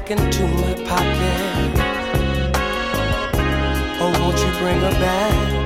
back into my pocket. Oh, won't you bring her back?